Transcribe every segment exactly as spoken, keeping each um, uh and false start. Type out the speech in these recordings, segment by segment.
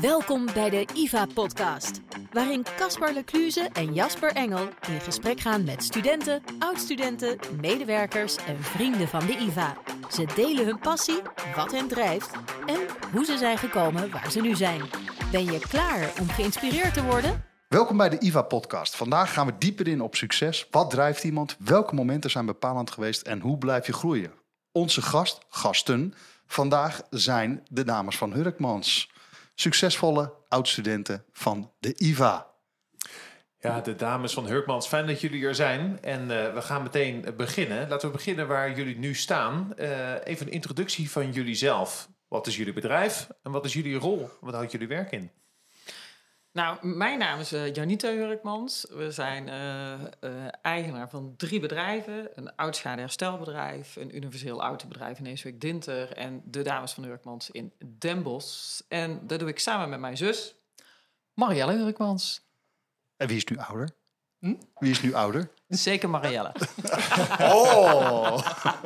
Welkom bij de I V A-podcast, waarin Caspar Lecluze en Jasper Engel in gesprek gaan met studenten, oud-studenten, medewerkers en vrienden van de I V A. Ze delen hun passie, wat hen drijft en hoe ze zijn gekomen waar ze nu zijn. Ben je klaar om geïnspireerd te worden? Welkom bij de I V A-podcast. Vandaag gaan we dieper in op succes. Wat drijft iemand? Welke momenten zijn bepalend geweest? En hoe blijf je groeien? Onze gast, gasten, vandaag zijn de dames van Hurkmans. Succesvolle oud-studenten van de I V A. Ja, de dames van Hurkmans, fijn dat jullie er zijn. En uh, we gaan meteen beginnen. Laten we beginnen waar jullie nu staan. Uh, even een introductie van jullie zelf. Wat is jullie bedrijf en wat is jullie rol? Wat houdt jullie werk in? Nou, mijn naam is uh, Janita Hurkmans. We zijn uh, uh, eigenaar van drie bedrijven. Een oud schadeherstelbedrijf, een universeel autobedrijf in Eeswijk-Dinter en de dames van Hurkmans in Den Bosch. En dat doe ik samen met mijn zus, Marielle Hurkmans. En wie is nu ouder? Hm? Wie is nu ouder? Zeker Marielle. Oh!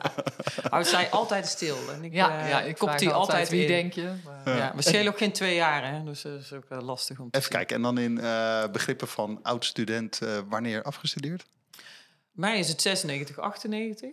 Houdt zij altijd stil. En ik, Ja, uh, ja, ik kop vraag die altijd altijd wie in. denk je. Maar... Ja, we schelen ook geen twee jaar, hè? Dus dat is ook uh, lastig om te Even zien. kijken, en dan in uh, begrippen van oud-student, uh, wanneer afgestudeerd? Mij is het zesennegentig, achtennegentig.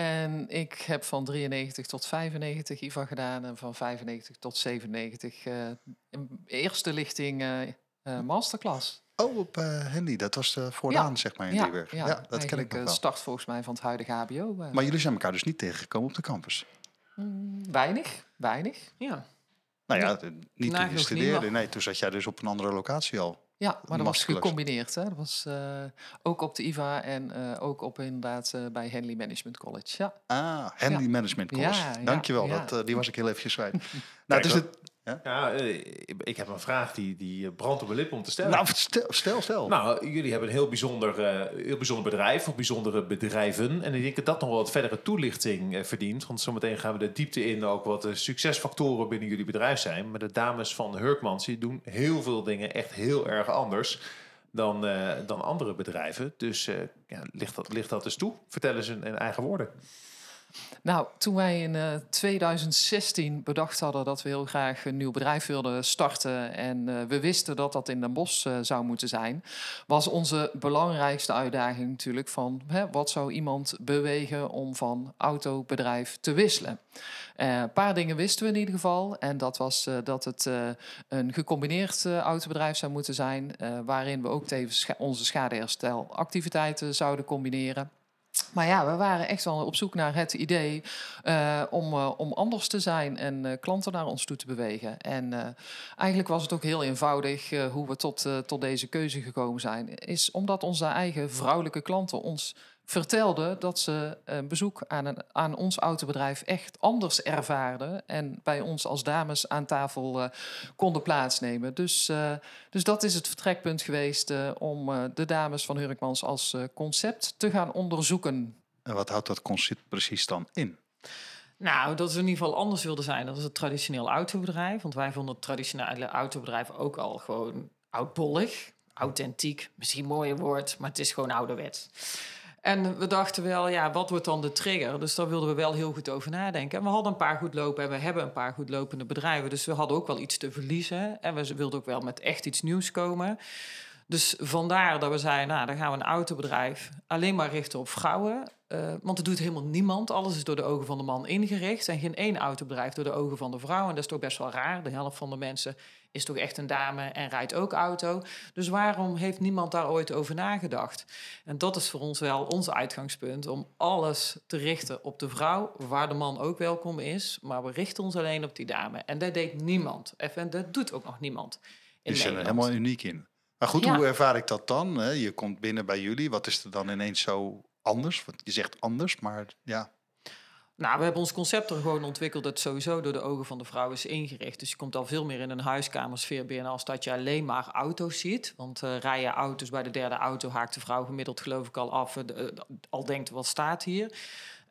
En ik heb van drieënnegentig tot vijfennegentig I V A gedaan en van vijfennegentig tot zevenennegentig uh, een eerste lichting uh, uh, masterclass. Oh, op uh, Hendy, dat was uh, vooraan, Ja. zeg maar, in Ja, Driebergen. ja, Ja, dat ken ik nog uh, wel. start volgens mij van het huidige H B O. Uh. Maar jullie zijn elkaar dus niet tegengekomen op de campus? Mm, weinig, weinig. Ja. Nou ja, Ja. niet toen Nagenoeg je studeerde. niet, Nee, toen zat jij dus op een andere locatie al. Ja, maar dat was Masterclass. gecombineerd. Hè. Dat was uh, ook op de I V A en uh, ook op inderdaad uh, bij Henley Management College. Ja. Ah, Henley Ja. Management College. Ja, ja, Dankjewel, ja. dat, uh, die was ik heel eventjes kwijt. nou, Kijk, het is het... Ja, uh, ik heb een vraag die, die brandt op mijn lippen om te stellen. Nou, stel, stel. stel. Nou, jullie hebben een heel bijzonder, uh, heel bijzonder bedrijf, of bijzondere bedrijven. En ik denk dat dat nog wel wat verdere toelichting uh, verdient. Want zometeen gaan we de diepte in ook wat de succesfactoren binnen jullie bedrijf zijn. Maar de dames van Hurkmans, die doen heel veel dingen echt heel erg anders dan, uh, dan andere bedrijven. Dus uh, ja, ligt, dat, ligt dat eens toe? Vertel eens in, in eigen woorden. Nou, toen wij in uh, tweeduizend zestien bedacht hadden dat we heel graag een nieuw bedrijf wilden starten en uh, we wisten dat dat in Den Bosch uh, zou moeten zijn, was onze belangrijkste uitdaging natuurlijk van hè, wat zou iemand bewegen om van autobedrijf te wisselen. Uh, een paar dingen wisten we in ieder geval en dat was uh, dat het uh, een gecombineerd uh, autobedrijf zou moeten zijn, uh, waarin we ook tevens scha- onze schadeherstelactiviteiten zouden combineren. Maar ja, we waren echt wel op zoek naar het idee uh, om, uh, om anders te zijn en uh, klanten naar ons toe te bewegen. En uh, eigenlijk was het ook heel eenvoudig uh, hoe we tot, uh, tot deze keuze gekomen zijn. Is omdat onze eigen vrouwelijke klanten ons vertelden dat ze een bezoek aan, een, aan ons autobedrijf echt anders ervaarden. En bij ons als dames aan tafel uh, konden plaatsnemen. Dus, uh, dus dat is het vertrekpunt geweest uh, om uh, de dames van Hurkmans als uh, concept te gaan onderzoeken. En wat houdt dat concept precies dan in? Nou, dat we in ieder geval anders wilden zijn. Dat is het traditioneel autobedrijf. Want wij vonden het traditionele autobedrijf ook al gewoon oudbollig. Authentiek, misschien een mooier woord, maar het is gewoon ouderwets. En we dachten wel, ja, wat wordt dan de trigger? Dus daar wilden we wel heel goed over nadenken. En we hadden een paar goed lopen en we hebben een paar goed lopende bedrijven. Dus we hadden ook wel iets te verliezen. En we wilden ook wel met echt iets nieuws komen. Dus vandaar dat we zeiden, nou, dan gaan we een autobedrijf alleen maar richten op vrouwen. Uh, want het doet helemaal niemand. Alles is door de ogen van de man ingericht. En geen één autobedrijf door de ogen van de vrouw. En dat is toch best wel raar. De helft van de mensen is toch echt een dame en rijdt ook auto. Dus waarom heeft niemand daar ooit over nagedacht? En dat is voor ons wel ons uitgangspunt. Om alles te richten op de vrouw, waar de man ook welkom is. Maar we richten ons alleen op die dame. En dat deed niemand. En dat doet ook nog niemand in Je zit er Nederland. helemaal uniek in. Maar goed, Ja. hoe ervaar ik dat dan? Hè? Je komt binnen bij jullie. Wat is er dan ineens zo anders? Want je zegt anders, maar ja. Nou, we hebben ons concept er gewoon ontwikkeld dat sowieso door de ogen van de vrouw is ingericht. Dus je komt al veel meer in een huiskamersfeer binnen als dat je alleen maar auto's ziet. Want uh, rijden auto's bij de derde auto haakt de vrouw gemiddeld geloof ik al af. Uh, uh, al denkt wat staat hier. Uh,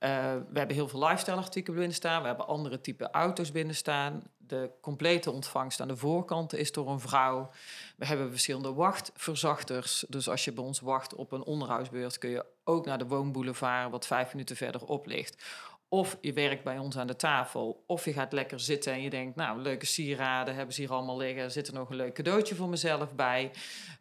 we hebben heel veel lifestyle artikelen binnen staan. We hebben andere type auto's binnen staan. De complete ontvangst aan de voorkant is door een vrouw. We hebben verschillende wachtverzachters. Dus als je bij ons wacht op een onderhoudsbeurt kun je ook naar de woonboulevard wat vijf minuten verderop ligt. Of je werkt bij ons aan de tafel, of je gaat lekker zitten en je denkt, nou, leuke sieraden hebben ze hier allemaal liggen. Zit er nog een leuk cadeautje voor mezelf bij?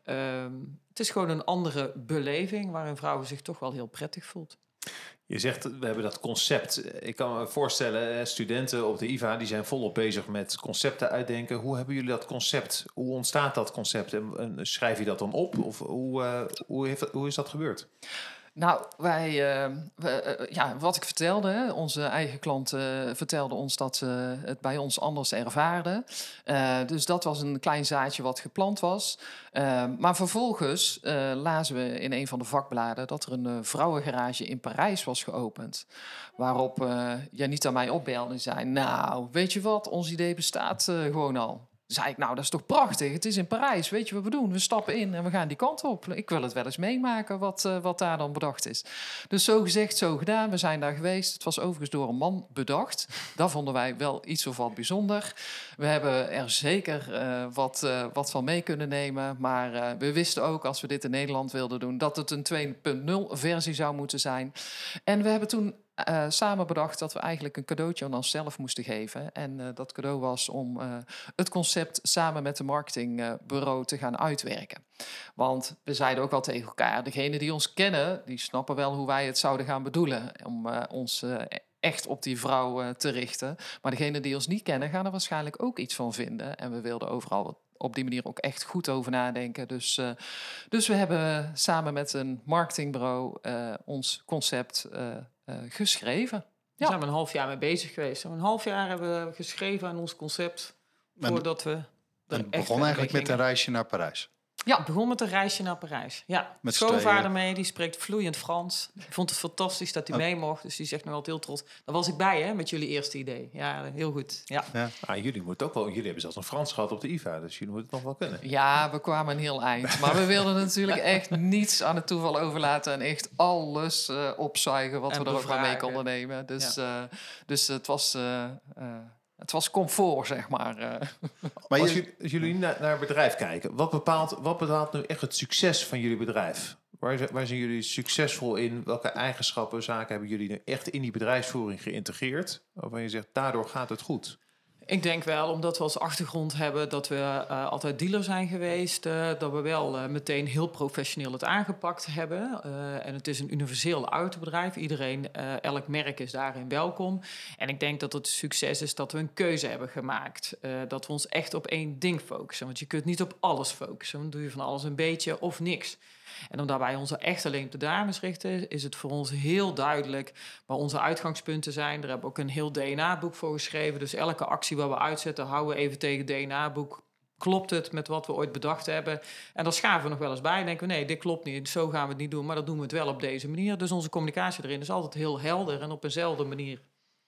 Um, het is gewoon een andere beleving waarin vrouwen zich toch wel heel prettig voelt. Je zegt, we hebben dat concept. Ik kan me voorstellen, studenten op de I V A die zijn volop bezig met concepten uitdenken. Hoe hebben jullie dat concept? Hoe ontstaat dat concept? En, en schrijf je dat dan op? Of hoe, uh, hoe, heeft, hoe is dat gebeurd? Nou, wij, uh, we, uh, ja, wat ik vertelde, hè, onze eigen klanten uh, vertelden ons dat ze het bij ons anders ervaarden. Uh, dus dat was een klein zaadje wat geplant was. Uh, maar vervolgens uh, lazen we in een van de vakbladen dat er een uh, vrouwengarage in Parijs was geopend. Waarop uh, Janita mij opbelde en zei, nou, weet je wat, ons idee bestaat uh, gewoon al. Zei ik, nou, dat is toch prachtig. Het is in Parijs. Weet je wat we doen? We stappen in en we gaan die kant op. Ik wil het wel eens meemaken wat, uh, wat daar dan bedacht is. Dus zo gezegd, zo gedaan. We zijn daar geweest. Het was overigens door een man bedacht. Dat vonden wij wel iets of wat bijzonder. We hebben er zeker uh, wat, uh, wat van mee kunnen nemen. Maar uh, we wisten ook, als we dit in Nederland wilden doen, dat het een twee punt nul versie zou moeten zijn. En we hebben toen Uh, samen bedacht dat we eigenlijk een cadeautje aan onszelf moesten geven. En uh, dat cadeau was om uh, het concept samen met de marketingbureau uh, te gaan uitwerken. Want we zeiden ook al tegen elkaar, degenen die ons kennen, die snappen wel hoe wij het zouden gaan bedoelen. Om uh, ons uh, echt op die vrouw uh, te richten. Maar degenen die ons niet kennen, gaan er waarschijnlijk ook iets van vinden. En we wilden overal wat op die manier ook echt goed over nadenken. Dus, uh, dus we hebben samen met een marketingbureau uh, ons concept uh, uh, geschreven. Daar Ja. zijn we een half jaar mee bezig geweest. Een half jaar hebben we geschreven aan ons concept voordat we... En het begon eigenlijk met een reisje naar Parijs. Ja, het begon met een reisje naar Parijs. Ja, Met schoonvader mee, die spreekt vloeiend Frans. Ik vond het fantastisch dat hij Oh. mee mocht. Dus die zegt nog altijd heel trots. Daar was ik bij, hè, met jullie eerste idee. Ja, heel goed. Ja. Ja. Ah, jullie moeten ook wel. Jullie hebben zelfs een Frans gehad op de I V A, dus jullie moeten het nog wel kunnen. Ja, we kwamen een heel eind. Maar we wilden natuurlijk echt niets aan het toeval overlaten. En echt alles uh, opzuigen wat En we er ook maar mee bevragen. konden nemen. Dus, ja. uh, dus het was... Uh, uh, Het was comfort, zeg maar. Maar Als, je, jullie, als jullie naar, naar het bedrijf kijken, wat bepaalt, wat bepaalt nu echt het succes van jullie bedrijf? Waar, zijn- waar zijn jullie succesvol in? Welke eigenschappen, zaken hebben jullie nu echt in die bedrijfsvoering geïntegreerd? Waarvan je zegt, daardoor gaat het goed. Ik denk wel, omdat we als achtergrond hebben dat we uh, altijd dealer zijn geweest, uh, dat we wel uh, meteen heel professioneel het aangepakt hebben. Uh, en het is een universeel autobedrijf. Iedereen, uh, elk merk is daarin welkom. En ik denk dat het succes is dat we een keuze hebben gemaakt. Uh, dat we ons echt op één ding focussen. Want je kunt niet op alles focussen. Dan doe je van alles een beetje of niks. En omdat wij ons echt alleen op de dames richten, is het voor ons heel duidelijk waar onze uitgangspunten zijn. Daar hebben we ook een heel D N A-boek voor geschreven. Dus elke actie waar we uitzetten, houden we even tegen het D N A-boek. Klopt het met wat we ooit bedacht hebben? En daar schaven we nog wel eens bij. Denken we, nee, dit klopt niet. Zo gaan we het niet doen. Maar dan doen we het wel op deze manier. Dus onze communicatie erin is altijd heel helder en op eenzelfde manier.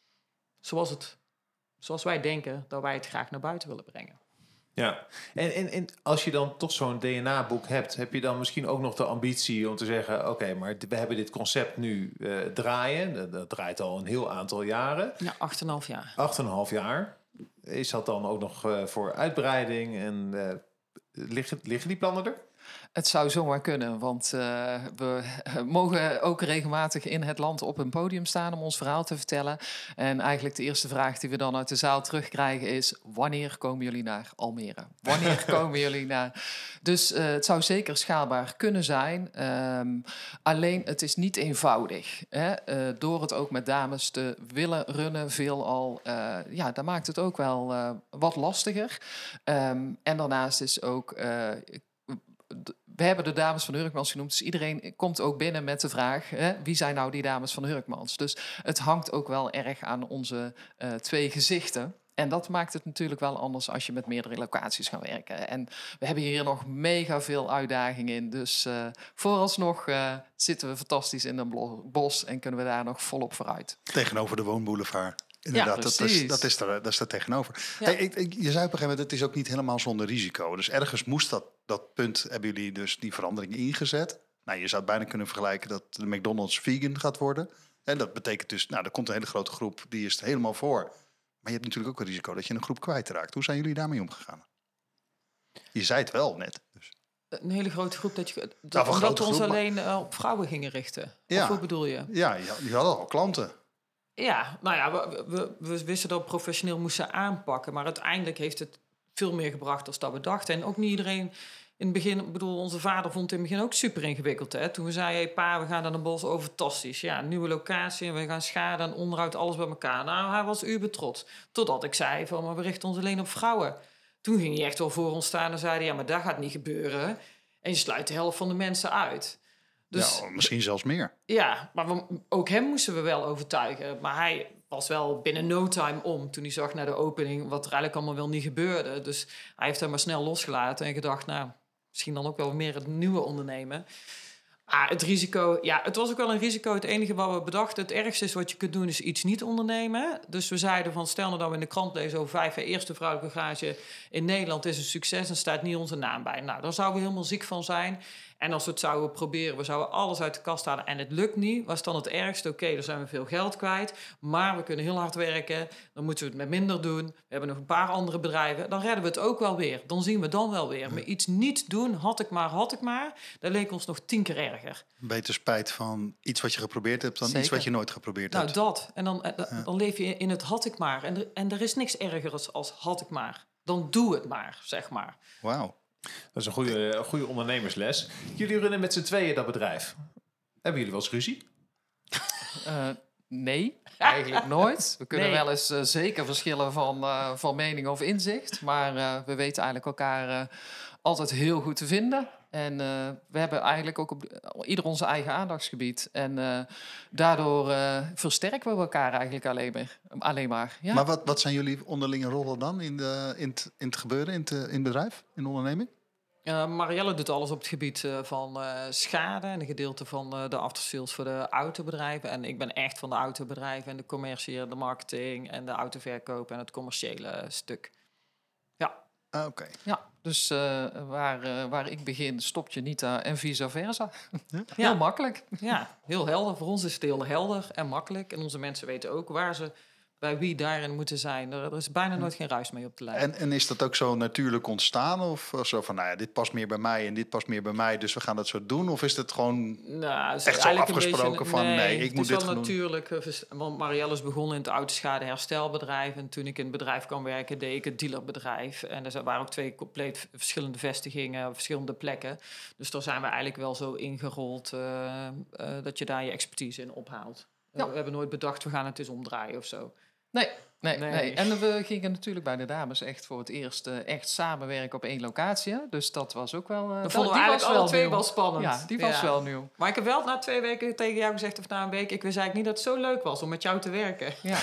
Zoals, het, zoals wij denken dat wij het graag naar buiten willen brengen. Ja, en, en, en als je dan toch zo'n D N A-boek hebt, heb je dan misschien ook nog de ambitie om te zeggen, oké, okay, maar we hebben dit concept nu uh, draaien. Dat, dat draait al een heel aantal jaren. Ja, acht en een half jaar. Acht en een half jaar. Is dat dan ook nog uh, voor uitbreiding? En uh, liggen, liggen die plannen er? Het zou zomaar kunnen, want uh, we mogen ook regelmatig in het land op een podium staan om ons verhaal te vertellen. En eigenlijk de eerste vraag die we dan uit de zaal terugkrijgen is, wanneer komen jullie naar Almere? Wanneer komen jullie naar... Dus uh, het zou zeker schaalbaar kunnen zijn. Um, alleen het is niet eenvoudig. Hè? Uh, door het ook met dames te willen runnen, veelal, uh, ja, dat maakt het ook wel uh, wat lastiger. Um, en daarnaast is ook... Uh, We hebben de dames van Hurkmans genoemd, dus iedereen komt ook binnen met de vraag, hè, wie zijn nou die dames van Hurkmans? Dus het hangt ook wel erg aan onze uh, twee gezichten. En dat maakt het natuurlijk wel anders als je met meerdere locaties gaat werken. En we hebben hier nog mega veel uitdagingen in. Dus uh, vooralsnog uh, zitten we fantastisch in een bos en kunnen we daar nog volop vooruit. tegenover de woonboulevard. Inderdaad, Ja, dat, is, precies. dat, is er, dat is er tegenover. Ja. Hey, ik, ik, je zei op een gegeven moment, het is ook niet helemaal zonder risico. Dus ergens moest dat, dat punt, hebben jullie dus die verandering ingezet. Nou, je zou het bijna kunnen vergelijken dat de McDonald's vegan gaat worden. En dat betekent dus, nou, er komt een hele grote groep, die is er helemaal voor. Maar je hebt natuurlijk ook een risico dat je een groep kwijtraakt. Hoe zijn jullie daarmee omgegaan? Je zei het wel net. Dus. Een hele grote groep, dat je, Nou, dat, een omdat grote we ons groep, maar- alleen uh, op vrouwen gingen richten. Ja. Of hoe bedoel je? Ja, je, je had al klanten. Ja, nou ja, we, we, we wisten dat we professioneel moesten aanpakken. Maar uiteindelijk heeft het veel meer gebracht dan dat we dachten. En ook niet iedereen in het begin... Ik bedoel, onze vader vond het in het begin ook super ingewikkeld. Hè? Toen we zeiden, hey, pa, we gaan naar de bos. Oh, fantastisch. Ja, nieuwe locatie en we gaan schade en onderhoud, alles bij elkaar. Nou, hij was uber trots. Totdat ik zei, van, maar we richten ons alleen op vrouwen. Toen ging hij echt wel voor ons staan en zei, ja, maar dat gaat niet gebeuren. En je sluit de helft van de mensen uit. Dus, ja, misschien zelfs meer. Ja, maar we, ook hem moesten we wel overtuigen. Maar hij was wel binnen no time om toen hij zag naar de opening wat er eigenlijk allemaal wel niet gebeurde. Dus hij heeft hem maar snel losgelaten en gedacht, nou, misschien dan ook wel meer het nieuwe ondernemen. Ah, het risico, ja, het was ook wel een risico. Het enige wat we bedachten, het ergste is wat je kunt doen, is iets niet ondernemen. Dus we zeiden van, stel nou dat we in de krant lezen over vijf jaar eerste vrouwelijke garage in Nederland is een succes en staat niet onze naam bij. Nou, daar zouden we helemaal ziek van zijn. En als we het zouden proberen, we zouden alles uit de kast halen en het lukt niet, was dan het ergste. Oké, okay, dan zijn we veel geld kwijt, maar we kunnen heel hard werken. Dan moeten we het met minder doen. We hebben nog een paar andere bedrijven. Dan redden we het ook wel weer. Dan zien we dan wel weer. Maar iets niet doen, had ik maar, had ik maar, dat leek ons nog tien keer erger. Beter spijt van iets wat je geprobeerd hebt dan Zeker. iets wat je nooit geprobeerd nou, hebt. Nou, dat. En dan, ja. dan leef je in het had ik maar. En er, en er is niks ergers als had ik maar. Dan doe het maar, zeg maar. Wauw. Dat is een goede, een goede ondernemersles. Jullie runnen met z'n tweeën dat bedrijf. Hebben jullie wel eens ruzie? Uh, nee, eigenlijk nooit. We kunnen Nee. wel eens uh, zeker verschillen van, uh, van mening of inzicht. Maar uh, we weten eigenlijk elkaar uh, altijd heel goed te vinden. En uh, we hebben eigenlijk ook op ieder onze eigen aandachtsgebied. En uh, daardoor uh, versterken we elkaar eigenlijk alleen maar. Alleen maar, ja. Maar wat, wat zijn jullie onderlinge rollen dan in, de, in, het, in het gebeuren, in het, in het bedrijf, in de onderneming? Uh, Marielle doet alles op het gebied uh, van uh, schade en een gedeelte van uh, de aftersales voor de autobedrijven. En ik ben echt van de autobedrijven en de commercie, de marketing en de autoverkoop en het commerciële stuk. Ja. Ah, Oké. Okay. Ja, dus uh, waar, uh, waar ik begin, stopt je niet uh, en vice versa. Ja? Heel Ja. makkelijk. Ja, heel helder. Voor ons is het heel helder en makkelijk. En onze mensen weten ook waar ze bij wie daarin moeten zijn. Er, er is bijna nooit geen ruis mee op de lijn. En, en is dat ook zo natuurlijk ontstaan? Of zo van, nou ja, dit past meer bij mij en dit past meer bij mij, dus we gaan dat zo doen? Of is het gewoon Nou, het is echt zo eigenlijk een afgesproken beetje, van, nee, ik het moet is dit wel gaan doen? natuurlijk, uh, vers- want Marielle is begonnen in het autoschadeherstelbedrijf. En toen ik in het bedrijf kwam werken, deed ik het dealerbedrijf. En er waren ook twee compleet verschillende vestigingen, verschillende plekken. Dus daar zijn we eigenlijk wel zo ingerold uh, uh, dat je daar je expertise in ophaalt. Uh, Ja. we hebben nooit bedacht, we gaan het eens omdraaien of zo. Nee, nee, Nee. nee. En we gingen natuurlijk bij de dames echt voor het eerst uh, echt samenwerken op één locatie. Hè? Dus dat was ook wel... Uh, Dat vonden we die eigenlijk was alle twee nieuw. wel spannend. Ja, die was Ja. wel nieuw. Maar ik heb wel na twee weken tegen jou gezegd, of na een week, ik wist eigenlijk niet dat het zo leuk was om met jou te werken. Ja.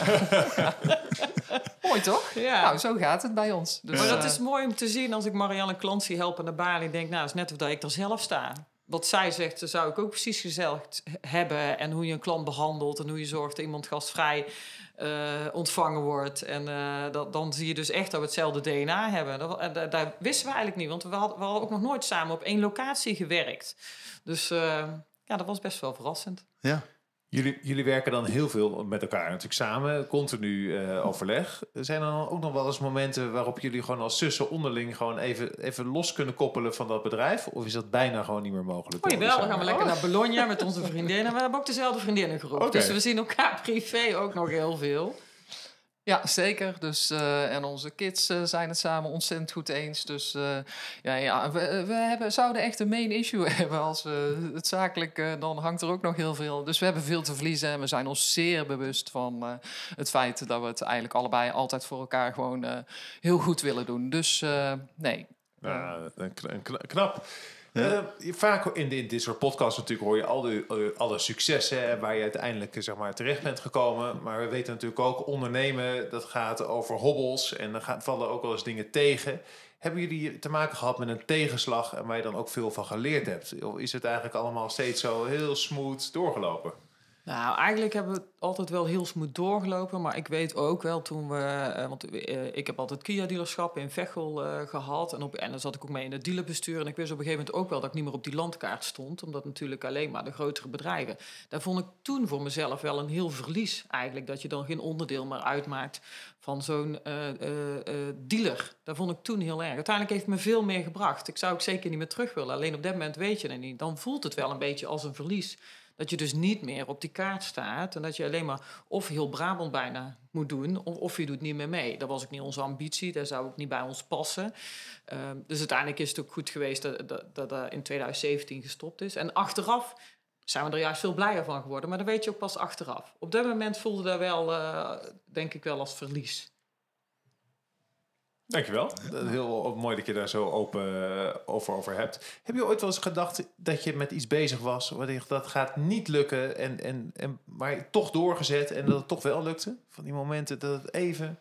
Mooi toch? Ja. Nou, zo gaat het bij ons. Dus, Maar dat uh, is mooi om te zien als ik Marianne een klant zie helpen naar de balie. Ik denk, nou, het is net of dat ik er zelf sta. Wat zij zegt, dat zou ik ook precies gezegd hebben. En hoe je een klant behandelt en hoe je zorgt dat iemand gastvrij uh, ontvangen wordt. En uh, dat, dan zie je dus echt dat we hetzelfde D N A hebben. Dat, en dat, dat wisten we eigenlijk niet, want we hadden, we hadden ook nog nooit samen op één locatie gewerkt. Dus uh, ja, dat was best wel verrassend. Ja. Jullie, jullie werken dan heel veel met elkaar natuurlijk samen, continu uh, overleg. Zijn er dan ook nog wel eens momenten waarop jullie gewoon als zussen onderling gewoon even, even los kunnen koppelen van dat bedrijf? Of is dat bijna gewoon niet meer mogelijk? Oh jawel, dan gaan we lekker Oh. naar Bologna met onze vriendinnen. We hebben ook dezelfde vriendinnengroep. Oké. Dus we zien elkaar privé ook nog heel veel. Ja, zeker. Dus, uh, en onze kids uh, zijn het samen ontzettend goed eens. Dus uh, ja, ja, we, we hebben, zouden echt een main issue hebben als we het zakelijk... Uh, dan hangt er ook nog heel veel. Dus we hebben veel te verliezen en we zijn ons zeer bewust van uh, het feit... dat we het eigenlijk allebei altijd voor elkaar gewoon uh, heel goed willen doen. Dus uh, nee. Nou, een kn- een kn- knap. Ja. Uh, vaak in, in dit soort podcasts natuurlijk hoor je al de, uh, alle successen en waar je uiteindelijk uh, zeg maar, terecht bent gekomen. Maar we weten natuurlijk ook, ondernemen, dat gaat over hobbels en er gaan, vallen ook wel eens dingen tegen. Hebben jullie te maken gehad met een tegenslag en waar je dan ook veel van geleerd hebt? Of is het eigenlijk allemaal steeds zo heel smooth doorgelopen? Nou, eigenlijk hebben we het altijd wel heel smooth doorgelopen. Maar ik weet ook wel toen we... Uh, want uh, ik heb altijd Kia-dealerschap in Veghel uh, gehad. En, op, en dan zat ik ook mee in het dealerbestuur. En ik wist op een gegeven moment ook wel dat ik niet meer op die landkaart stond. Omdat natuurlijk alleen maar de grotere bedrijven... Daar vond ik toen voor mezelf wel een heel verlies eigenlijk. Dat je dan geen onderdeel meer uitmaakt van zo'n uh, uh, uh, dealer. Dat vond ik toen heel erg. Uiteindelijk heeft het me veel meer gebracht. Ik zou ook zeker niet meer terug willen. Alleen op dat moment weet je het niet. Dan voelt het wel een beetje als een verlies... Dat je dus niet meer op die kaart staat. En dat je alleen maar of heel Brabant bijna moet doen, of, of je doet niet meer mee. Dat was ook niet onze ambitie, dat zou ook niet bij ons passen. Uh, dus uiteindelijk is het ook goed geweest dat dat, dat, dat in twintig zeventien gestopt is. En achteraf zijn we er juist veel blijer van geworden. Maar dat weet je ook pas achteraf. Op dat moment voelde dat wel, uh, denk ik wel, als verlies. Dankjewel. Ja. Heel mooi dat je daar zo open uh, over, over hebt. Heb je ooit wel eens gedacht dat je met iets bezig was, waar je dat gaat niet lukken, en, en, en, maar je toch doorgezet en dat het toch wel lukte? Van die momenten dat het even...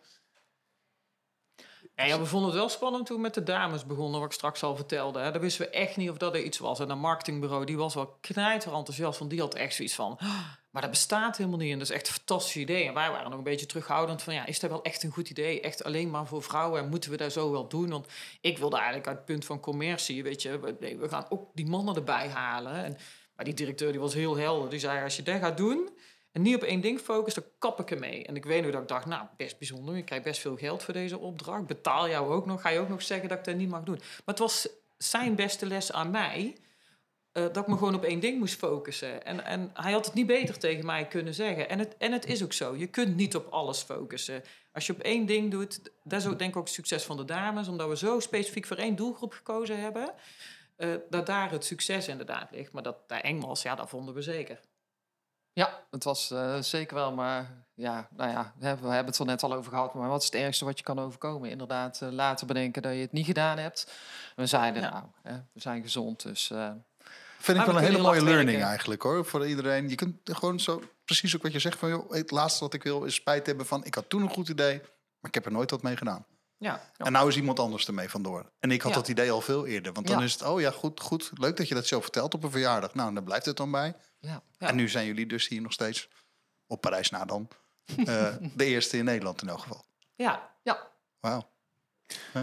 Ja, ja, we vonden het wel spannend toen we met de dames begonnen, wat ik straks al vertelde. Hè. Daar wisten we echt niet of dat er iets was. En dat marketingbureau, die was wel knijter enthousiast, want die had echt zoiets van... Oh, maar dat bestaat helemaal niet en dat is echt een fantastisch idee. En wij waren nog een beetje terughoudend van, ja, is dat wel echt een goed idee? Echt alleen maar voor vrouwen en moeten we dat zo wel doen? Want ik wilde eigenlijk uit het punt van commercie, weet je, we, nee, we gaan ook die mannen erbij halen. En, maar die directeur die was heel helder. Die zei, als je dat gaat doen... en niet op één ding focus, dan kap ik ermee. En ik weet nu dat ik dacht, nou, best bijzonder. Je krijgt best veel geld voor deze opdracht. Betaal jou ook nog. Ga je ook nog zeggen dat ik dat niet mag doen. Maar het was zijn beste les aan mij... Uh, dat ik me gewoon op één ding moest focussen. En, en hij had het niet beter tegen mij kunnen zeggen. En het, en het is ook zo. Je kunt niet op alles focussen. Als je op één ding doet... dat is ook denk ik ook het succes van de dames... omdat we zo specifiek voor één doelgroep gekozen hebben... Uh, dat daar het succes inderdaad ligt. Maar dat daar eng was, ja, dat vonden we zeker. Ja, het was uh, zeker wel, maar ja, nou ja, we hebben, we hebben het er net al over gehad. Maar wat is het ergste wat je kan overkomen? Inderdaad, uh, later bedenken dat je het niet gedaan hebt. We zeiden, ja. nou, hè, we zijn gezond, dus... Uh, Vind ik wel een hele mooie learning werken. Eigenlijk, hoor, voor iedereen. Je kunt gewoon zo, precies ook wat je zegt van, joh, het laatste wat ik wil is spijt hebben van, ik had toen een goed idee, maar ik heb er nooit wat mee gedaan. Ja, ja. En nou is iemand anders ermee vandoor. En ik had ja. dat idee al veel eerder. Want dan ja. is het, oh ja, goed, goed, leuk dat je dat zo vertelt op een verjaardag. Nou, dan blijft het dan bij. Ja. Ja. En nu zijn jullie dus hier nog steeds, op Parijs na dan, uh, de eerste in Nederland in elk geval. Ja, ja. Wauw. Huh?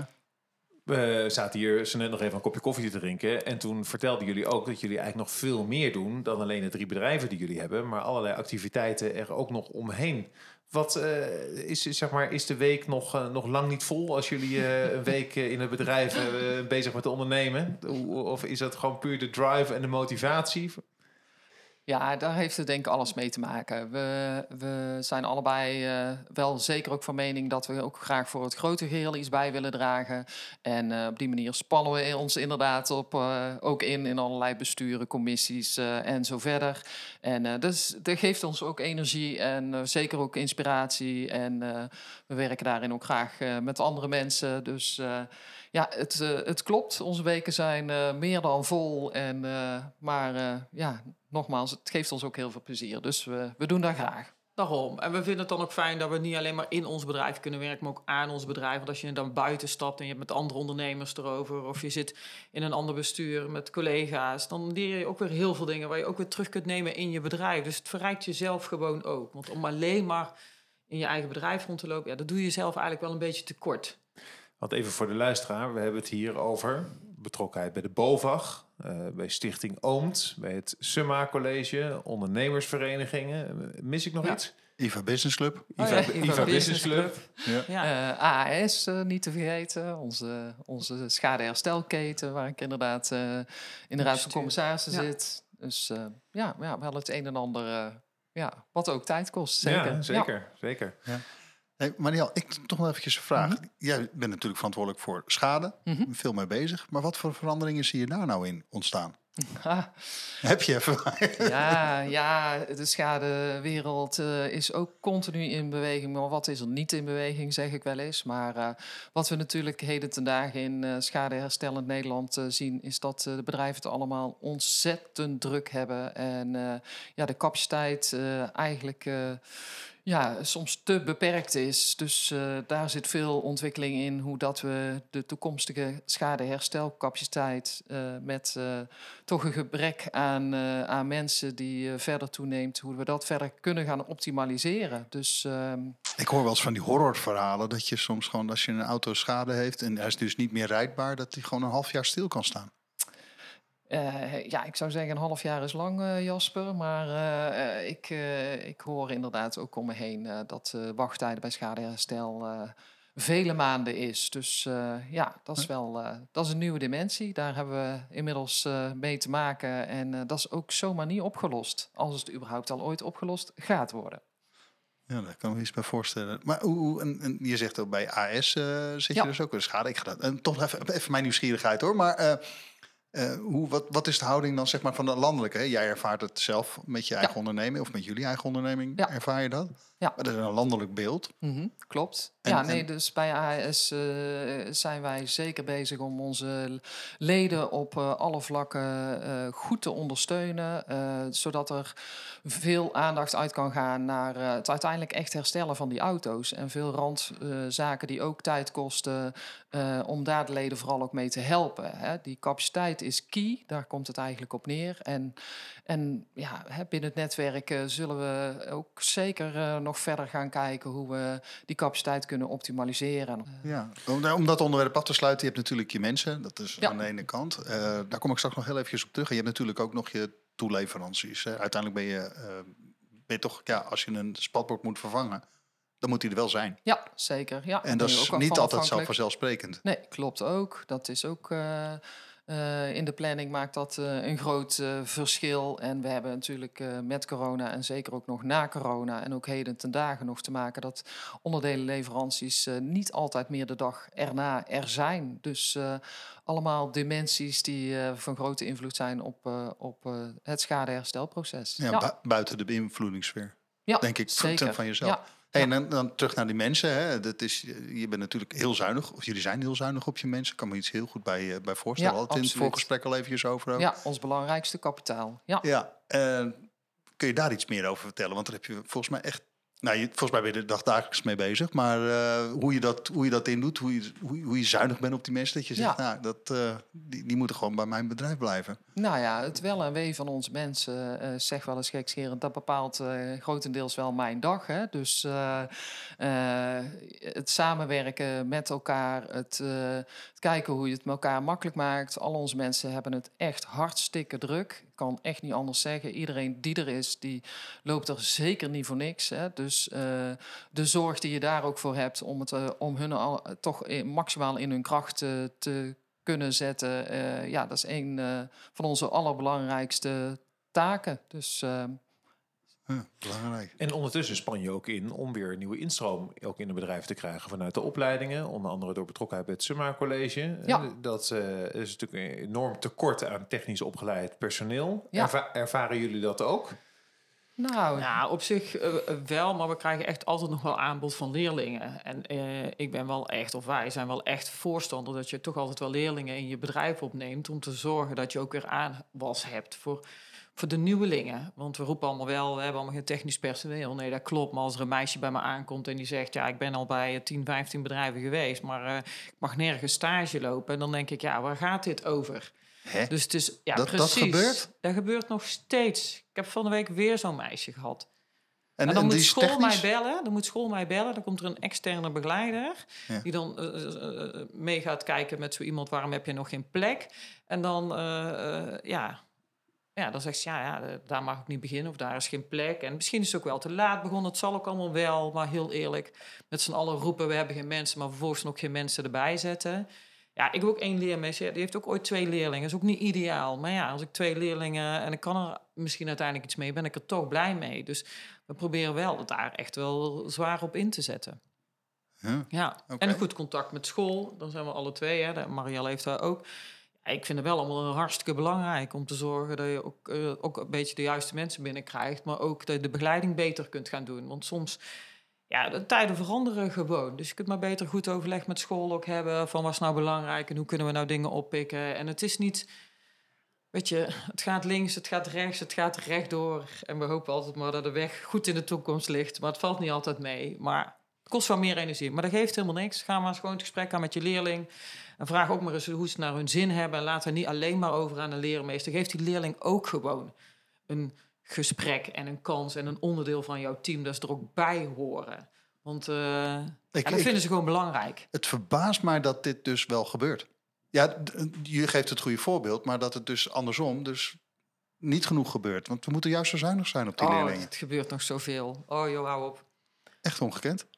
We zaten hier zo net nog even een kopje koffie te drinken. En toen vertelden jullie ook dat jullie eigenlijk nog veel meer doen dan alleen de drie bedrijven die jullie hebben. Maar allerlei activiteiten er ook nog omheen. Wat uh, is, zeg maar, is de week nog, uh, nog lang niet vol als jullie uh, een week uh, in het bedrijf uh, bezig met te ondernemen? Of is dat gewoon puur de drive en de motivatie? Ja, daar heeft het denk ik alles mee te maken. We, we zijn allebei uh, wel zeker ook van mening dat we ook graag voor het grote geheel iets bij willen dragen. En uh, op die manier spannen we ons inderdaad op, uh, ook in in allerlei besturen, commissies uh, en zo verder. En uh, dus, dat geeft ons ook energie en uh, zeker ook inspiratie. En uh, we werken daarin ook graag uh, met andere mensen. Dus uh, ja, het, uh, het klopt. Onze weken zijn uh, meer dan vol. En, uh, maar uh, ja... Nogmaals, het geeft ons ook heel veel plezier. Dus we, we doen dat graag. Daarom. En we vinden het dan ook fijn dat we niet alleen maar in ons bedrijf kunnen werken, maar ook aan ons bedrijf. Want als je dan buiten stapt en je hebt met andere ondernemers erover, of je zit in een ander bestuur met collega's, dan leer je ook weer heel veel dingen waar je ook weer terug kunt nemen in je bedrijf. Dus het verrijkt jezelf gewoon ook. Want om alleen maar in je eigen bedrijf rond te lopen, ja, dat doe je jezelf eigenlijk wel een beetje tekort. Want even voor de luisteraar, we hebben het hier over betrokkenheid bij de BOVAG, uh, bij Stichting Oomt, bij het Summa College, ondernemersverenigingen. Mis ik nog ja. iets? I V A Business Club. I V A, oh, ja. I V A, I V A Business Club. Club. Ja. Ja. Uh, A A S uh, niet te vergeten, onze, onze schadeherstelketen, waar ik inderdaad uh, in de Raad van Commissarissen ja. zit. Dus uh, ja, ja, wel het een en ander, uh, ja, wat ook tijd kost. Zeker. Ja, zeker. Ja. zeker. Ja. Hey, Marielle, ik toch nog eventjes een vraag. Mm-hmm. Jij bent natuurlijk verantwoordelijk voor schade, mm-hmm. veel mee bezig. Maar wat voor veranderingen zie je daar nou in ontstaan? Ah. Heb je even? ja, ja, de schadewereld uh, is ook continu in beweging. Maar wat is er niet in beweging, zeg ik wel eens. Maar uh, wat we natuurlijk heden ten dagen in uh, schadeherstellend Nederland uh, zien, is dat uh, de bedrijven het allemaal ontzettend druk hebben. En uh, ja, de capaciteit uh, eigenlijk... Uh, ja, soms te beperkt is. Dus uh, daar zit veel ontwikkeling in hoe dat we de toekomstige schadeherstelcapaciteit uh, met uh, toch een gebrek aan, uh, aan mensen die uh, verder toeneemt, hoe we dat verder kunnen gaan optimaliseren. Dus, uh, ik hoor wel eens van die horrorverhalen dat je soms gewoon als je een auto schade heeft en hij is dus niet meer rijdbaar, dat die gewoon een half jaar stil kan staan. Uh, ja, ik zou zeggen een half jaar is lang, uh, Jasper. Maar uh, ik, uh, ik hoor inderdaad ook om me heen uh, dat uh, wachttijden bij schadeherstel uh, vele maanden is. Dus uh, ja, dat is wel uh, dat is een nieuwe dimensie. Daar hebben we inmiddels uh, mee te maken. En uh, dat is ook zomaar niet opgelost. Als het überhaupt al ooit opgelost gaat worden. Ja, daar kan ik me iets bij voorstellen. Maar hoe, en, en je zegt ook bij A S uh, zit ja. je dus ook een schade. Ik ga dat, en toch even, even mijn nieuwsgierigheid hoor. Maar uh, uh, hoe, wat, wat is de houding dan zeg maar van de landelijke? Hè? Jij ervaart het zelf met je eigen ja. onderneming of met jullie eigen onderneming. Ja. Ervaar je dat? Ja. Maar dat is een landelijk beeld. Mm-hmm, klopt. En, ja, nee, en... dus bij A S uh, zijn wij zeker bezig om onze leden op uh, alle vlakken uh, goed te ondersteunen. Uh, zodat er veel aandacht uit kan gaan naar uh, het uiteindelijk echt herstellen van die auto's. En veel randzaken uh, die ook tijd kosten uh, om daar de leden vooral ook mee te helpen. Hè. Die capaciteit is key, daar komt het eigenlijk op neer. En, en ja, binnen het netwerk uh, zullen we ook zeker uh, nog verder gaan kijken hoe we die capaciteit kunnen optimaliseren. Ja, om, om dat onderwerp af te sluiten, je hebt natuurlijk je mensen, dat is ja. aan de ene kant. Uh, daar kom ik straks nog heel eventjes op terug. En je hebt natuurlijk ook nog je toeleveranties. Hè. Uiteindelijk ben je, uh, ben je toch, ja, als je een spatbord moet vervangen, dan moet die er wel zijn. Ja, zeker. Ja, en dat is niet altijd zelf vanzelfsprekend. Nee, klopt ook. Dat is ook... Uh, Uh, in de planning maakt dat uh, een groot uh, verschil. En we hebben natuurlijk uh, met corona en zeker ook nog na corona... en ook heden ten dagen nog te maken... dat onderdelenleveranties uh, niet altijd meer de dag erna er zijn. Dus uh, allemaal dimensies die uh, van grote invloed zijn op, uh, op uh, het schadeherstelproces. Ja, ja. Bu- buiten de beïnvloedingssfeer, ja, denk ik, zeker. van jezelf. Ja. Hey, en dan, dan terug naar die mensen. Hè. Dat is, je bent natuurlijk heel zuinig, of jullie zijn heel zuinig op je mensen. Ik kan me iets heel goed bij, uh, bij voorstellen. Ja, we hadden het in het voorgesprek al eventjes over. Ook. Ja, ons belangrijkste kapitaal. Ja. Ja, uh, kun je daar iets meer over vertellen? Want daar heb je volgens mij echt... Nou, je, volgens mij ben je er dagdagelijks mee bezig. Maar uh, hoe, je dat, hoe je dat indoet, hoe je, hoe, hoe je zuinig bent op die mensen... dat je zegt, ja. nou, dat, uh, die, die moeten gewoon bij mijn bedrijf blijven. Nou ja, het wel en wee van onze mensen, uh, zeg wel eens gekscherend... dat bepaalt uh, grotendeels wel mijn dag. Hè? Dus uh, uh, het samenwerken met elkaar, het, uh, het kijken hoe je het met elkaar makkelijk maakt. Al onze mensen hebben het echt hartstikke druk. Ik kan echt niet anders zeggen. Iedereen die er is, die loopt er zeker niet voor niks. Hè? Dus uh, de zorg die je daar ook voor hebt... om, het, uh, om hun al, uh, toch in, maximaal in hun kracht uh, te kunnen zetten... Uh, ja, dat is een uh, van onze allerbelangrijkste taken. Dus... Uh, Ja, belangrijk. En ondertussen span je ook in om weer een nieuwe instroom ook in de bedrijven te krijgen vanuit de opleidingen. Onder andere door betrokkenheid bij het Summa College. Ja. Dat uh, is natuurlijk een enorm tekort aan technisch opgeleid personeel. Ja. Erva- ervaren jullie dat ook? Nou, ja, op zich uh, wel, maar we krijgen echt altijd nog wel aanbod van leerlingen. En uh, ik ben wel echt, of wij zijn wel echt voorstander dat je toch altijd wel leerlingen in je bedrijf opneemt om te zorgen dat je ook weer aanwas hebt voor... Voor de nieuwelingen. Want we roepen allemaal wel, we hebben allemaal geen technisch personeel. Nee, dat klopt. Maar als er een meisje bij me aankomt en die zegt... ja, ik ben al bij tien, vijftien bedrijven geweest... maar uh, ik mag nergens stage lopen. En dan denk ik, ja, waar gaat dit over? Hè? Dus het is, ja, dat, precies. Dat gebeurt? Dat gebeurt nog steeds. Ik heb van de week weer zo'n meisje gehad. En, en dan en moet die school technisch... mij bellen. Dan moet school mij bellen. Dan komt er een externe begeleider... Ja. die dan uh, uh, mee gaat kijken met zo iemand... waarom heb je nog geen plek? En dan, uh, uh, ja... Ja, dan zegt ze, ja, ja, daar mag ik niet beginnen of daar is geen plek. En misschien is het ook wel te laat begonnen, het zal ook allemaal wel. Maar heel eerlijk, met z'n allen roepen, we hebben geen mensen... maar vervolgens ook geen mensen erbij zetten. Ja, ik heb ook één leermeester, die heeft ook ooit twee leerlingen. Dat is ook niet ideaal. Maar ja, als ik twee leerlingen en ik kan er misschien uiteindelijk iets mee... ben ik er toch blij mee. Dus we proberen wel dat daar echt wel zwaar op in te zetten. Ja, ja. Okay. En een goed contact met school, dan zijn we alle twee. Hè. Marielle heeft daar ook... Ik vind het wel allemaal hartstikke belangrijk om te zorgen dat je ook, uh, ook een beetje de juiste mensen binnenkrijgt. Maar ook dat je de begeleiding beter kunt gaan doen. Want soms, ja, de tijden veranderen gewoon. Dus je kunt maar beter goed overleg met school ook hebben. Van wat is nou belangrijk en hoe kunnen we nou dingen oppikken. En het is niet, weet je, het gaat links, het gaat rechts, het gaat rechtdoor. En we hopen altijd maar dat de weg goed in de toekomst ligt. Maar het valt niet altijd mee. Maar het kost wel meer energie. Maar dat geeft helemaal niks. Ga maar eens gewoon het gesprek aan met je leerling. En vraag ook maar eens hoe ze naar hun zin hebben. En laat er niet alleen maar over aan de leermeester. Geef die leerling ook gewoon een gesprek en een kans en een onderdeel van jouw team. Dat ze er ook bij horen. Want uh, ik, ja, dat ik, vinden ze gewoon belangrijk. Het verbaast mij dat dit dus wel gebeurt. Ja, je geeft het goede voorbeeld, maar dat het dus andersom dus niet genoeg gebeurt. Want we moeten juist zo zuinig zijn op die oh, leerlingen. Het gebeurt nog zoveel. Oh joh, hou op. Echt ongekend.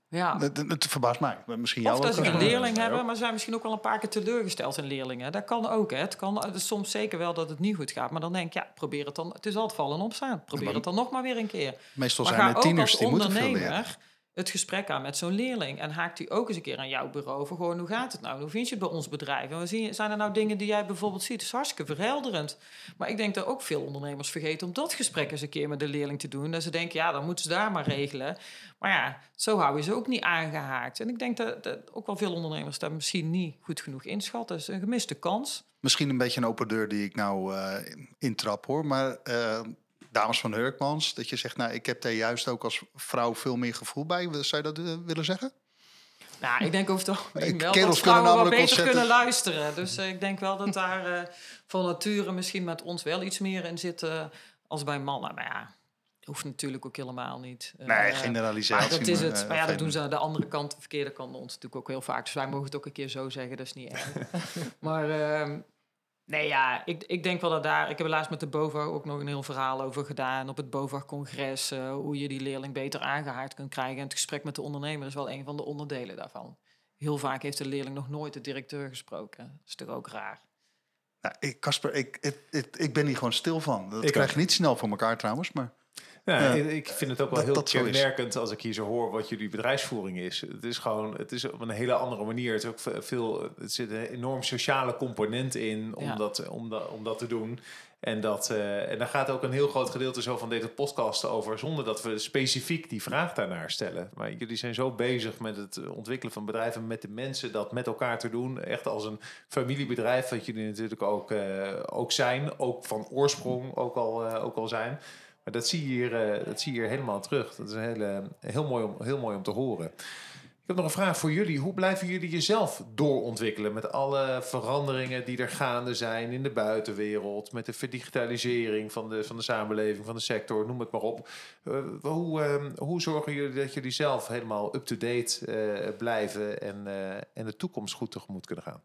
Ja. Het, het verbaast mij. Misschien jou Of dat ook. ze een als- leerling mij hebben, ook. maar zijn misschien ook wel een paar keer teleurgesteld in leerlingen. Dat kan ook, hè. Het kan het is soms zeker wel dat het niet goed gaat. Maar dan denk ik, ja, probeer het dan. Het is altijd vallen en opstaan. Probeer maar- het dan nog maar weer een keer. Meestal Maar zijn ga er ook tieners als die moeten veel leren. ondernemer het gesprek aan met zo'n leerling. En haakt die ook eens een keer aan jouw bureau voor gewoon, hoe gaat het nou? Hoe vind je het bij ons bedrijf? En we zien, zijn er nou dingen die jij bijvoorbeeld ziet? Het is hartstikke verhelderend. Maar ik denk dat ook veel ondernemers vergeten om dat gesprek eens een keer met de leerling te doen. Dat ze denken, ja, dan moeten ze daar maar regelen. Maar ja, zo hou je ze ook niet aangehaakt. En ik denk dat, dat ook wel veel ondernemers dat misschien niet goed genoeg inschatten. Dat is een gemiste kans. Misschien een beetje een open deur die ik nou eh, intrap, hoor. Maar eh, dames van Hurkmans, dat je zegt, nou, ik heb daar juist ook als vrouw veel meer gevoel bij. Zou je dat eh, willen zeggen? Nou, ik denk over het algemeen wel Kerels dat kunnen vrouwen wel namelijk beter ontzettend- kunnen luisteren. Dus eh, ik denk wel dat daar eh, van nature misschien met ons wel iets meer in zit eh, als bij mannen. Maar ja, hoeft natuurlijk ook helemaal niet. Eh, Nee, generalisatie. Maar dat is maar, het. eh, Maar ja, dat fijn. doen ze aan de andere kant, de verkeerde kant, ons natuurlijk ook heel vaak. Dus wij mogen het ook een keer zo zeggen, dat is niet erg. Maar ehm, nee, ja, ik, ik denk wel dat daar... Ik heb laatst met de BOVAG ook nog een heel verhaal over gedaan. Op het BOVAG-congres, eh, hoe je die leerling beter aangehaakt kunt krijgen. En het gesprek met de ondernemer is wel een van de onderdelen daarvan. Heel vaak heeft de leerling nog nooit de directeur gesproken. Dat is toch ook raar. Nou, ik, Casper, ik, ik, ik, ik ben hier gewoon stil van. Dat Ik krijg ook. je niet snel voor elkaar trouwens, maar... Ja, Ja, ik- ik vind het ook wel dat- heel dat zo is. kenmerkend als ik hier zo hoor wat jullie bedrijfsvoering is. Het is gewoon, het is op een hele andere manier. Het is ook ve- veel, het zit een enorm sociale component in om, Ja. dat, om, dat, om dat te doen. En, dat, eh, en daar gaat ook een heel groot gedeelte zo van deze podcast over, zonder dat we specifiek die vraag daarnaar stellen. Maar jullie zijn zo bezig met het ontwikkelen van bedrijven, met de mensen, dat met elkaar te doen. Echt als een familiebedrijf, wat jullie natuurlijk ook, uh, ook zijn. Ook van oorsprong ook al, uh, ook al zijn. Maar dat zie je hier, uh, dat zie je hier helemaal terug. Dat is een hele, heel, mooi om, heel mooi om te horen. Ik heb nog een vraag voor jullie. Hoe blijven jullie jezelf doorontwikkelen met alle veranderingen die er gaande zijn in de buitenwereld, met de verdigitalisering van de, van de samenleving, van de sector, noem het maar op. Uh, hoe, uh, hoe zorgen jullie dat jullie zelf helemaal up-to-date uh, blijven en, uh, en de toekomst goed tegemoet kunnen gaan?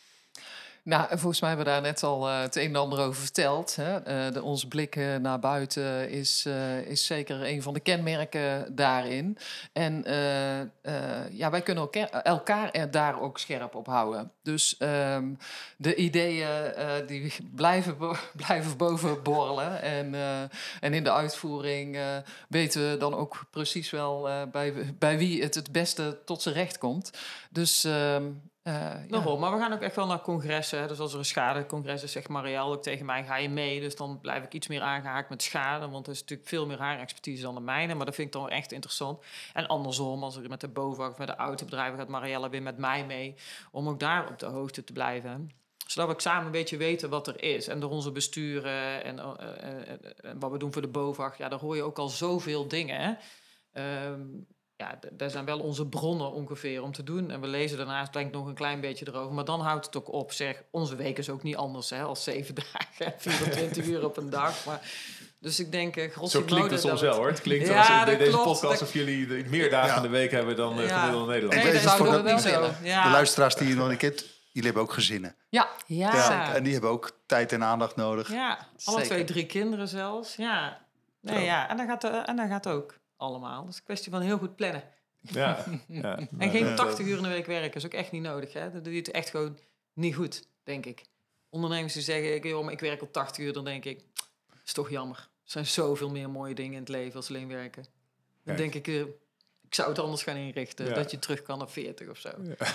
Nou, volgens mij hebben we daar net al uh, het een en ander over verteld. Hè? Uh, de, onze blik uh, naar buiten is, uh, is zeker een van de kenmerken daarin. En uh, uh, ja, wij kunnen elkaar, elkaar er daar ook scherp op houden. Dus um, de ideeën uh, die blijven, bo- blijven boven borrelen. En, uh, en in de uitvoering uh, weten we dan ook precies wel uh, bij, bij wie het het beste tot zijn recht komt. Dus... Um, Uh, Nog ja. wel, maar we gaan ook echt wel naar congressen. Hè. Dus als er een schadecongres is, zegt Marielle ook tegen mij, ga je mee? Dus dan blijf ik iets meer aangehaakt met schade. Want er is natuurlijk veel meer haar expertise dan de mijne. Maar dat vind ik dan echt interessant. En andersom, als ik met de BOVAG of met de autobedrijven gaat Marielle weer met mij mee. Om ook daar op de hoogte te blijven. Zodat we ook samen een beetje weten wat er is. En door onze besturen en, uh, uh, uh, uh, wat we doen voor de BOVAG. Ja, daar hoor je ook al zoveel dingen. Hè. Um, Ja, d- daar zijn wel onze bronnen ongeveer om te doen. En we lezen daarnaast denk ik nog een klein beetje erover. Maar dan houdt het ook op. Zeg, onze week is ook niet anders hè, als zeven dagen. vierentwintig uur op een dag. Maar, dus ik denk, uh, grosso Zo klinkt modo het soms dat wel hoor. Het klinkt Ja, als in dat de, deze klopt. podcast Dat- of jullie de- meer dagen Ja. in de week hebben dan uh, Ja. gemiddelde Nederland. Ik Nee, weet dat het voor zouden we de- wel willen. willen. Ja. De luisteraars die je nog niet kent, jullie hebben ook gezinnen. Ja, Ja, Ja, ja. en die hebben ook tijd en aandacht nodig. alle Zeker. twee drie kinderen zelfs. Ja, nee, Zo. ja. En, dat gaat, uh, en dat gaat ook allemaal. Dat is een kwestie van heel goed plannen. Ja, ja. En geen Ja. tachtig uur in de week werken is ook echt niet nodig. Hè? Dan doe je het echt gewoon niet goed, denk ik. Ondernemers die zeggen, ik, joh, maar ik werk op tachtig uur, dan denk ik, is toch jammer. Er zijn zoveel meer mooie dingen in het leven als alleen werken. Dan Kijk. denk ik, uh, ik zou het anders gaan inrichten. Ja. Dat je terug kan naar veertig of zo.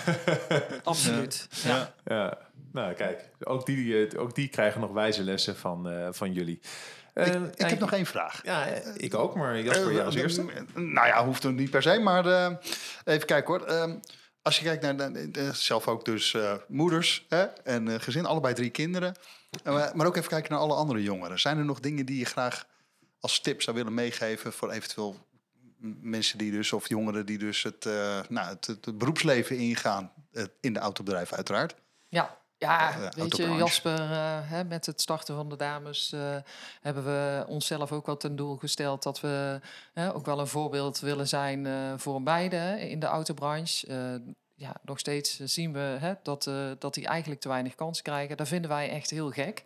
Absoluut. Ja. Ja. Ja, nou kijk, ook die, eh, ook die krijgen nog wijze lessen van, uh, van jullie. Uh, Ik, ik heb nog één vraag. Ja, ik ook, maar Jasper, jij als Uh, eerste. uh, nou ja, hoeft er niet per se, maar uh, even kijken hoor. Uh, als je kijkt naar, naar uh, zelf ook dus uh, moeders hè, en uh, gezin, allebei drie kinderen. Uh, maar ook even kijken naar alle andere jongeren. Zijn er nog dingen die je graag als tip zou willen meegeven voor eventueel mensen die dus, of jongeren die dus het, uh, nou, het, het beroepsleven ingaan, uh, in de autobedrijf uiteraard? ja. Ja, Uh, weet je, autobranche. Jasper, uh, hè, met het starten van de dames uh, hebben we onszelf ook wel ten doel gesteld dat we uh, ook wel een voorbeeld willen zijn uh, voor beide in de autobranche. Uh, ja, nog steeds zien we hè, dat, uh, dat die eigenlijk te weinig kans krijgen. Dat vinden wij echt heel gek.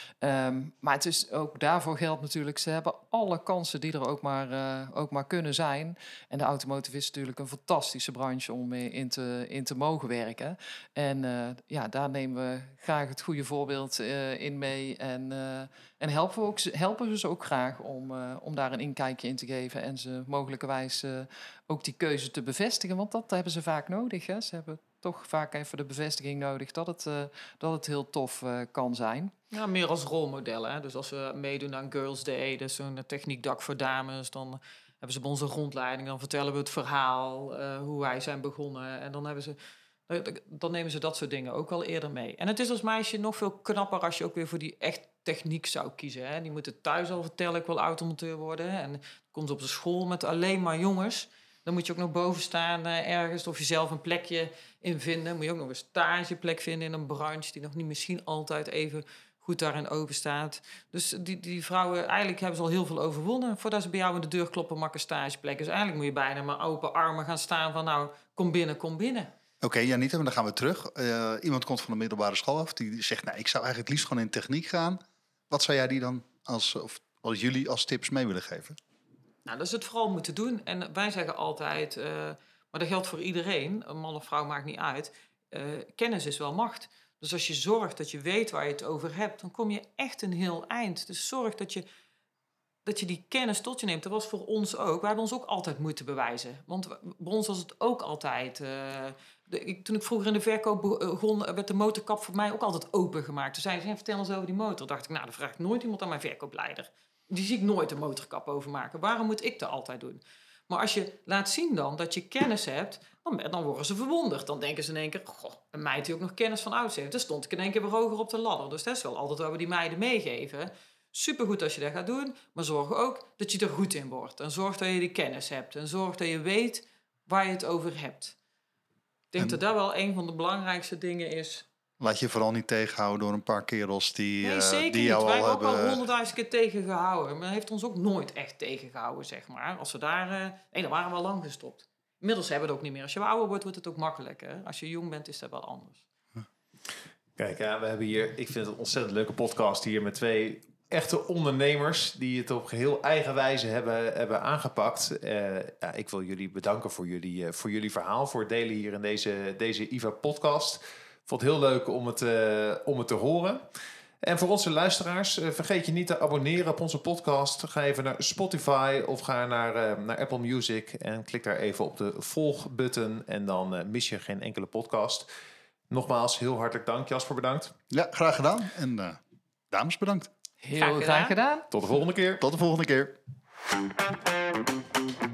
Um, maar het is ook daarvoor geldt natuurlijk, ze hebben alle kansen die er ook maar, uh, ook maar kunnen zijn. En de automotive is natuurlijk een fantastische branche om in te, in te mogen werken. En uh, ja, daar nemen we graag het goede voorbeeld uh, in mee. En, uh, en helpen, we ook, helpen we ze ook graag om, uh, om daar een inkijkje in te geven. En ze mogelijkerwijs uh, ook die keuze te bevestigen. Want dat hebben ze vaak nodig. Hè. Ze hebben toch vaak even de bevestiging nodig dat het, uh, dat het heel tof uh, kan zijn. Ja, meer als rolmodellen. Hè? Dus als we meedoen aan Girls Day, dus zo'n techniekdag voor dames, dan hebben ze bij onze rondleiding, dan vertellen we het verhaal, uh, hoe wij zijn begonnen. En dan, hebben ze, dan nemen ze dat soort dingen ook al eerder mee. En het is als meisje nog veel knapper als je ook weer voor die echt techniek zou kiezen. Hè? Die moeten thuis al vertellen, ik wil automonteur worden. En dan komt ze op de school met alleen maar jongens. Dan moet je ook nog boven staan uh, ergens, of je zelf een plekje in vinden. Moet je ook nog een stageplek vinden in een branche die nog niet misschien altijd even goed daarin open staat. Dus die, die vrouwen, eigenlijk hebben ze al heel veel overwonnen voordat ze bij jou in de deur kloppen, makken stageplek. Dus eigenlijk moet je bijna maar open armen gaan staan van nou, kom binnen, kom binnen. Oké, okay, Janita, dan gaan we terug. Uh, iemand komt van de middelbare school af, die zegt, nou, ik zou eigenlijk liefst gewoon in techniek gaan. Wat zou jij die dan als, of als jullie als tips mee willen geven? Nou, dat is het vooral moeten doen. En wij zeggen altijd, uh, maar dat geldt voor iedereen, een man of vrouw maakt niet uit, uh, kennis is wel macht. Dus als je zorgt dat je weet waar je het over hebt, dan kom je echt een heel eind. Dus zorg dat je, dat je die kennis tot je neemt. Dat was voor ons ook. We hebben ons ook altijd moeten bewijzen. Want bij ons was het ook altijd... Uh, de, ik, toen ik vroeger in de verkoop begon, werd de motorkap voor mij ook altijd opengemaakt. Toen zei ze, vertel eens over die motor. Toen dacht ik, nou, dan vraag ik nooit iemand aan mijn verkoopleider. Die zie ik nooit de motorkap overmaken. Waarom moet ik dat altijd doen? Maar als je laat zien dan dat je kennis hebt, dan, dan worden ze verwonderd. Dan denken ze in één keer, goh, een meid die ook nog kennis van ouds heeft. Dan stond ik in één keer weer hoger op de ladder. Dus dat is wel altijd wat we die meiden meegeven. Supergoed als je dat gaat doen, maar zorg ook dat je er goed in wordt. En zorg dat je die kennis hebt. En zorg dat je weet waar je het over hebt. Ik denk en dat dat wel een van de belangrijkste dingen is. Laat je vooral niet tegenhouden door een paar kerels die, nee, zeker uh, die niet. jou Wij al hebben ook hebben... al honderdduizend keer tegengehouden. Maar dat heeft ons ook nooit echt tegengehouden, zeg maar. Als we daar... Uh, nee, dan waren we al lang gestopt. Inmiddels hebben we het ook niet meer. Als je ouder wordt, wordt het ook makkelijker. Als je jong bent, is dat wel anders. Kijk, ja, we hebben hier... Ik vind het een ontzettend leuke podcast hier met twee echte ondernemers die het op geheel eigen wijze hebben, hebben aangepakt. Uh, ja, ik wil jullie bedanken voor jullie, uh, voor jullie verhaal, voor het delen hier in deze, deze I V A-podcast. Ik vond het heel leuk om het, uh, om het te horen. En voor onze luisteraars, uh, vergeet je niet te abonneren op onze podcast. Ga even naar Spotify of ga naar, uh, naar Apple Music en klik daar even op de volg-button en dan uh, mis je geen enkele podcast. Nogmaals, heel hartelijk dank. Jasper, bedankt. Ja, graag gedaan. En uh, dames, bedankt. Heel graag gedaan. Tot de volgende keer. Tot de volgende keer.